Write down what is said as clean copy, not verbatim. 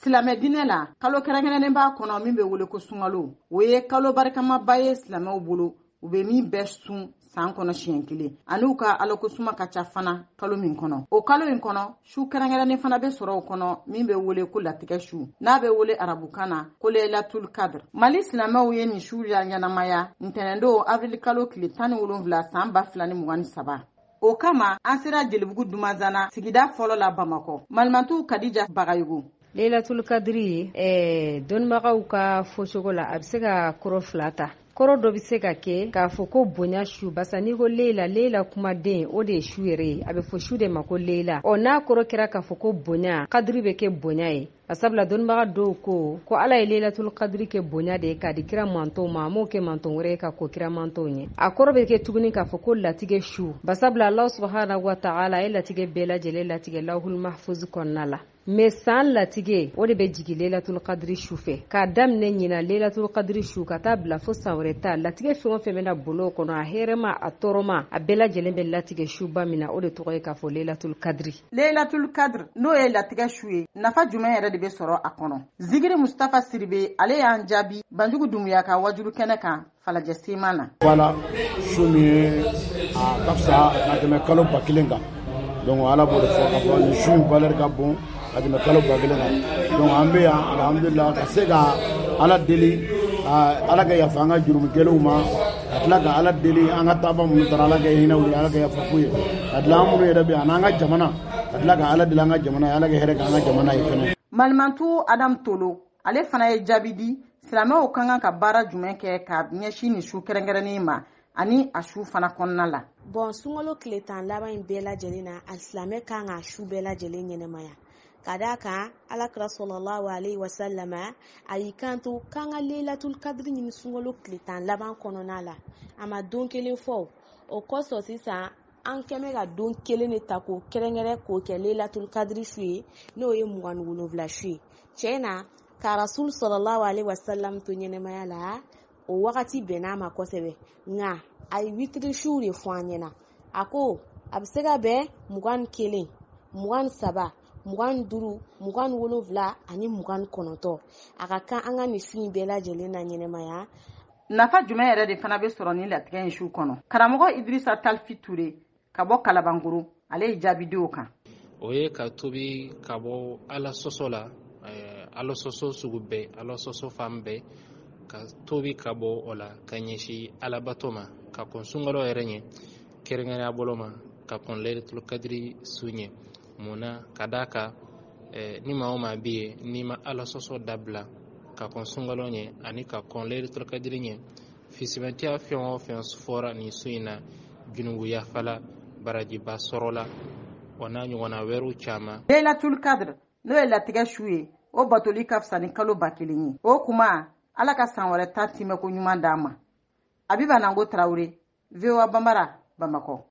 Silamɛ dinɛ la kalo kɛrɛnkɛrɛnnen b'a kɔnɔ min bɛ wele ko sunkalo o ye kalo barikamaba ye silamɛw bolo u bɛ min bɛɛ sun san kɔnɔ siɲɛ kelen ani u ka alakosuma ka ca fana kalo min kɔnɔ o kalo in kɔnɔ su kɛrɛnkɛrɛnnen fana bɛ sɔrɔ o kɔnɔ min bɛ wele ko latigɛ su n'a bɛ wele arabukan na ko Laylatul Qadr. Mali silamɛw ye nin su la ɲɛnamaya ntɛnɛndon avril kalo tile 17 san 2023. O kama an sera Jelibugu Dumazana sigida fɔlɔ la Bamakɔ. Malimantu Kadija Bagayogo. Laylatul Qadri dɔnnibagaw ka fɔcogo la a bɛ se ka kɔrɔ fila ta. Kɔrɔ dɔ bɛ se ka kɛ k'a fɔ ko bonya su basa n'i ko Layla kumaden o de ye su yɛrɛ ye a bɛ fɔ su de ma ko Layla n'a kɔrɔ kɛra k'a fɔ ko bonya kadiri bɛ kɛ bonya ye sabula dɔnnibaga dɔw ko Ala ye Laylatul Qadri kɛ bonya de ye k'a di kira mantonw ma a m'o kɛ manton wɛrɛ ye ka ko kira mantonw ye a kɔrɔ bɛ kɛ tuguni k'a fɔ ko latigɛ su basabula Allah subhanahu wa ta'ala a ye latigɛ bɛɛ lajɛlen latigɛ lawhul mahfuz kɔnɔna la mais san latigɛ o de bɛ jigin Laylatul Qadri su fɛ k'a daminɛ ɲina Laylatul Qadri su ka taa bila fo san wɛrɛ ta latigɛ fɛn o fɛn bɛna bolo kɔnɔ a hɛrɛma a tɔɔrɔma a bɛɛ lajɛlen bɛ latigɛ suba min na o de tɔgɔ ye k'a fɔ Laylatul Qadri. Laylatul Qadr n'o ye latigɛ su ye nafa jumɛn yɛrɛ de bɛ sɔrɔ a kɔnɔ. Zikiri Mustafa Siribe ale y'an jaabi Banjugu Dumuya ka wajulu kɛnɛ kan falajɛ seman na. Voilà su min ye a ka fisa ka tɛmɛ kalo 1000 kan donc Ala b'o de fɔ ka fɔ nin su in valeur ka bon ka tɛmɛ kalo 1000 kan donc an bɛ yan alhamdulillah ka se ka Ala deli Ala ka yafa an ka jurumikɛlaw ma ka tila ka Ala deli an ka taaba minnu taara Ala ka hinɛw ye Ala ka yafa k'u ye ka tila an minnu yɛrɛ bɛ yan n'an ka jamana ka tila ka Ala deli an ka jamana ye Ala ka hɛrɛ kɛ an ka jamana ye fɛnɛ. Malimantu Adam Tolo ale fana ye jaabi di silamɛw ka kan ka baara jumɛn kɛ ka ɲɛsin nin su kɛrɛnkɛrɛnnen ma ani a su fana kɔnɔna la. Bon sunkalo tile 10 laban in bɛɛ lajɛlen na a silamɛ kan ka su bɛɛ lajɛlen ɲɛnɛmaya ka d'a kan Alakira sallallahu alaihi wasallam a y'i kanto k'an ka Laylatul Qadri ɲini sunkalo tile 10 laban kɔnɔna la a ma don kelen fɔ o kosɔn sisan an kɛmɛ ka don kelen de ta k'o kɛrɛnkɛrɛn k'o kɛ Laylatul Qadri su ye n'o ye 27 su ye tiɲɛ na ka Rasul sallallahu alaihi wasallam to ɲɛnɛmaya la o wagati bɛn'a ma kosɛbɛ nka a ye witiri su de fɔ an ɲɛna a ko a bɛ se ka bɛn 21 23 25 27 ani 29 a ka kan an ka nin su in bɛɛ lajɛlen na ɲɛnɛmaya. Nafa jumɛn yɛrɛ de fana bɛ sɔrɔ ni latigɛ in su kɔnɔ. Karamɔgɔ Idrissa Talfi Ture ka bɔ Kalabankoro ale ye jaabi di o kan. O ye ka tobi ka bɔ Ala sɔsɔ la Ala sɔsɔ sugu bɛɛ Ala sɔsɔ fan bɛɛ ka tobi ka bɔ o la ka ɲɛsin Alabato ma ka kɔn sunkalo yɛrɛ ɲɛ kɛrɛnkɛrɛnya bolo ma ka kɔn Laylatul Qadri su ɲɛ mun na ka d'a kan ni maa o maa bɛ yen n'i ma Ala sɔsɔ dabila ka kɔn sunkalo ɲɛ ani ka kɔn Laylatul Qadri ɲɛ fisimɛtiya fɛn o fɛn fɔra nin su in na junubu yafala barajiba sɔrɔla wa n'a ɲɔgɔnna wɛrɛw caman. Laylatul Qadr n'o ye latigɛ su ye o batoli ka fisa ni kalo 1000 ye o kuma Ala ka san wɛrɛ ta timɛ ko ɲuman d'an ma. Abiba Nango Traoré, VOA Bambara, Bamakɔ.